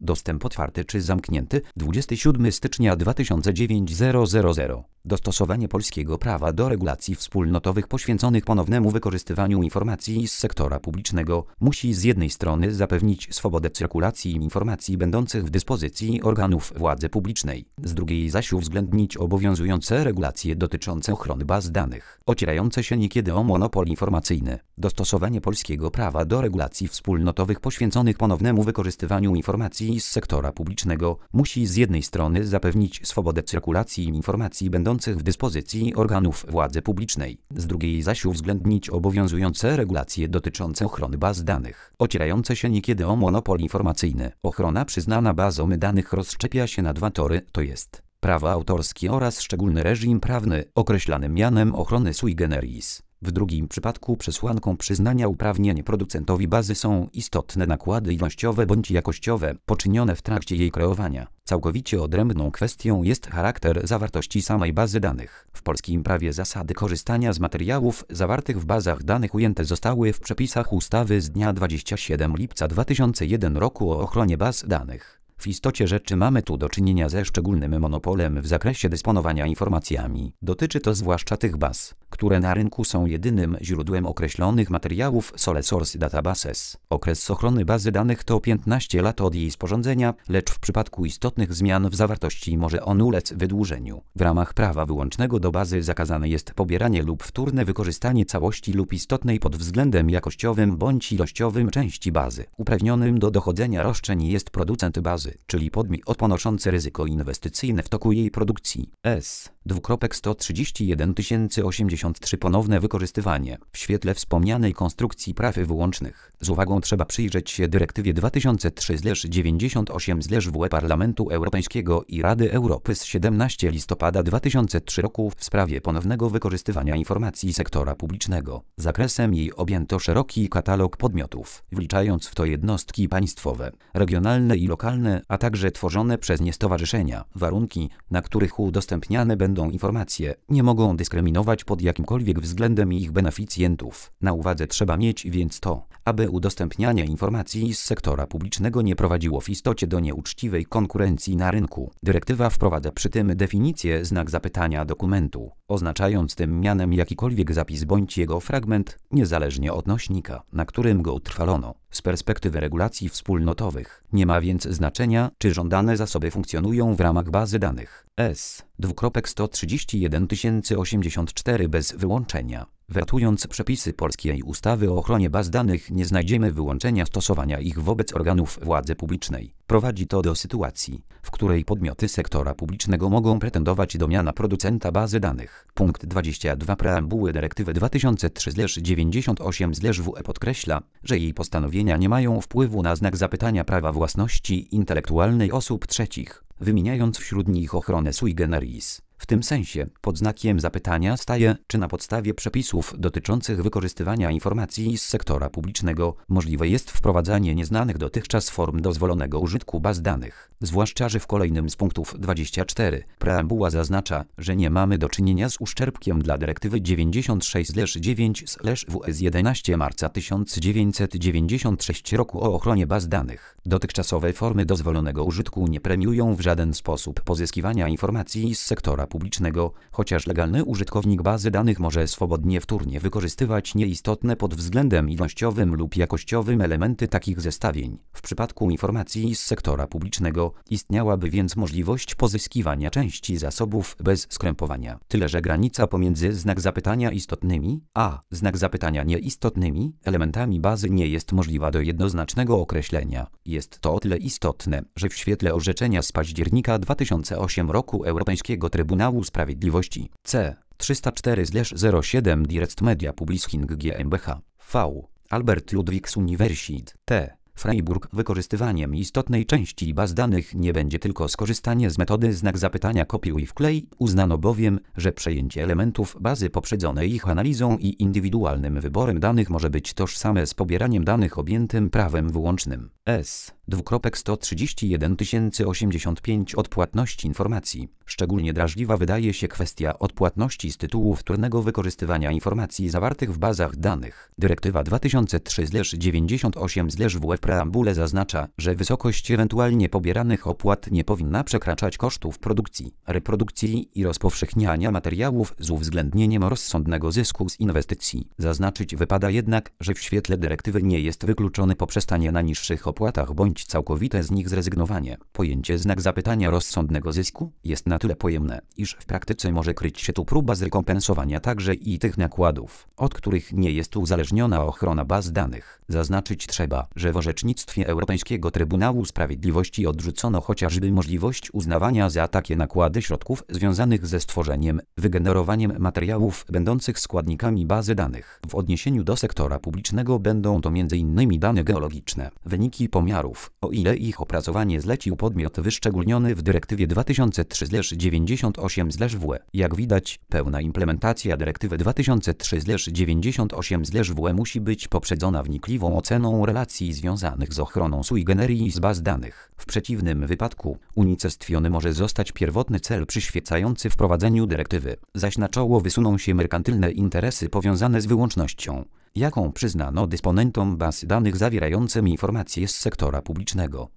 Dostęp otwarty czy zamknięty 27 stycznia 2009 000. Dostosowanie polskiego prawa do regulacji wspólnotowych poświęconych ponownemu wykorzystywaniu informacji z sektora publicznego musi z jednej strony zapewnić swobodę cyrkulacji informacji będących w dyspozycji organów władzy publicznej, z drugiej zaś uwzględnić obowiązujące regulacje dotyczące ochrony baz danych, ocierające się niekiedy o monopol informacyjny. Dostosowanie polskiego prawa do regulacji wspólnotowych poświęconych ponownemu wykorzystywaniu informacji z sektora publicznego musi z jednej strony zapewnić swobodę cyrkulacji informacji będących w dyspozycji organów władzy publicznej, z drugiej zaś uwzględnić obowiązujące regulacje dotyczące ochrony baz danych, ocierające się niekiedy o monopol informacyjny. Ochrona przyznana bazom danych rozszczepia się na dwa tory, to jest prawa autorskie oraz szczególny reżim prawny, określany mianem ochrony sui generis. W drugim przypadku przesłanką przyznania uprawnień producentowi bazy są istotne nakłady ilościowe bądź jakościowe poczynione w trakcie jej kreowania. Całkowicie odrębną kwestią jest charakter zawartości samej bazy danych. W polskim prawie zasady korzystania z materiałów zawartych w bazach danych ujęte zostały w przepisach ustawy z dnia 27 lipca 2001 roku o ochronie baz danych. W istocie rzeczy mamy tu do czynienia ze szczególnym monopolem w zakresie dysponowania informacjami. Dotyczy to zwłaszcza tych baz, które na rynku są jedynym źródłem określonych materiałów sole source databases. Okres ochrony bazy danych to 15 lat od jej sporządzenia, lecz w przypadku istotnych zmian w zawartości może on ulec wydłużeniu. W ramach prawa wyłącznego do bazy zakazane jest pobieranie lub wtórne wykorzystanie całości lub istotnej pod względem jakościowym bądź ilościowym części bazy. Uprawnionym do dochodzenia roszczeń jest producent bazy, czyli podmiot ponoszący ryzyko inwestycyjne w toku jej produkcji. S. 131 ponowne wykorzystywanie. W świetle wspomnianej konstrukcji praw wyłącznych z uwagą trzeba przyjrzeć się dyrektywie 2003/98/WE Parlamentu Europejskiego i Rady Europy z 17 listopada 2003 roku w sprawie ponownego wykorzystywania informacji sektora publicznego. Zakresem jej objęto szeroki katalog podmiotów, wliczając w to jednostki państwowe, regionalne i lokalne, a także tworzone przez nie stowarzyszenia. Warunki, na których udostępniane będą informacje, nie mogą dyskryminować pod jakimkolwiek względem ich beneficjentów. Na uwadze trzeba mieć więc to, aby udostępnianie informacji z sektora publicznego nie prowadziło w istocie do nieuczciwej konkurencji na rynku. Dyrektywa wprowadza przy tym definicję znak zapytania dokumentu, oznaczając tym mianem jakikolwiek zapis bądź jego fragment, niezależnie od nośnika, na którym go utrwalono. Z perspektywy regulacji wspólnotowych nie ma więc znaczenia, czy żądane zasoby funkcjonują w ramach bazy danych. S. 131 bez wyłączenia. Wertując przepisy polskiej ustawy o ochronie baz danych, nie znajdziemy wyłączenia stosowania ich wobec organów władzy publicznej. Prowadzi to do sytuacji, w której podmioty sektora publicznego mogą pretendować do miana producenta bazy danych. Punkt 22 preambuły dyrektywy 2003/98/WE podkreśla, że jej postanowienia nie mają wpływu na znak zapytania prawa własności intelektualnej osób trzecich, wymieniając wśród nich ochronę sui generis. W tym sensie pod znakiem zapytania staje, czy na podstawie przepisów dotyczących wykorzystywania informacji z sektora publicznego możliwe jest wprowadzanie nieznanych dotychczas form dozwolonego użytku baz danych. Zwłaszcza, że w kolejnym z punktów 24 preambuła zaznacza, że nie mamy do czynienia z uszczerbkiem dla dyrektywy 96/9/WE z 11 marca 1996 roku o ochronie baz danych. Dotychczasowe formy dozwolonego użytku nie premiują w żaden sposób pozyskiwania informacji z sektora publicznego, chociaż legalny użytkownik bazy danych może swobodnie wtórnie wykorzystywać nieistotne pod względem ilościowym lub jakościowym elementy takich zestawień. W przypadku informacji z sektora publicznego istniałaby więc możliwość pozyskiwania części zasobów bez skrępowania. Tyle że granica pomiędzy znak zapytania istotnymi a znak zapytania nieistotnymi elementami bazy nie jest możliwa do jednoznacznego określenia. Jest to o tyle istotne, że w świetle orzeczenia z października 2008 roku Europejskiego Trybunału Sprawiedliwości C. 304/07 Direct Media Publishing GmbH V. Albert Ludwigs Universität T. Freiburg wykorzystywaniem istotnej części baz danych nie będzie tylko skorzystanie z metody znak zapytania kopiuj wklej, uznano bowiem, że przejęcie elementów bazy poprzedzone ich analizą i indywidualnym wyborem danych może być tożsame z pobieraniem danych objętym prawem wyłącznym. S. 131 085 odpłatności informacji. Szczególnie drażliwa wydaje się kwestia odpłatności z tytułu wtórnego wykorzystywania informacji zawartych w bazach danych. Dyrektywa 2003/98/WE w preambule zaznacza, że wysokość ewentualnie pobieranych opłat nie powinna przekraczać kosztów produkcji, reprodukcji i rozpowszechniania materiałów z uwzględnieniem rozsądnego zysku z inwestycji. Zaznaczyć wypada jednak, że w świetle dyrektywy nie jest wykluczony poprzestanie na niższych opłatach bądź całkowite z nich zrezygnowanie. Pojęcie znak zapytania rozsądnego zysku jest na tyle pojemne, iż w praktyce może kryć się tu próba zrekompensowania także i tych nakładów, od których nie jest uzależniona ochrona baz danych. Zaznaczyć trzeba, że w orzecznictwie Europejskiego Trybunału Sprawiedliwości odrzucono chociażby możliwość uznawania za takie nakłady środków związanych ze stworzeniem, wygenerowaniem materiałów będących składnikami bazy danych. W odniesieniu do sektora publicznego będą to m.in. dane geologiczne, wyniki pomiarów, o ile ich opracowanie zlecił podmiot wyszczególniony w dyrektywie 2003/98/WE. Jak widać, pełna implementacja dyrektywy 2003/98/WE musi być poprzedzona wnikliwą oceną relacji związanych z ochroną sui generis baz danych. W przeciwnym wypadku unicestwiony może zostać pierwotny cel przyświecający wprowadzeniu dyrektywy, zaś na czoło wysuną się merkantylne interesy powiązane z wyłącznością, jaką przyznano dysponentom baz danych zawierającym informacje z sektora publicznego.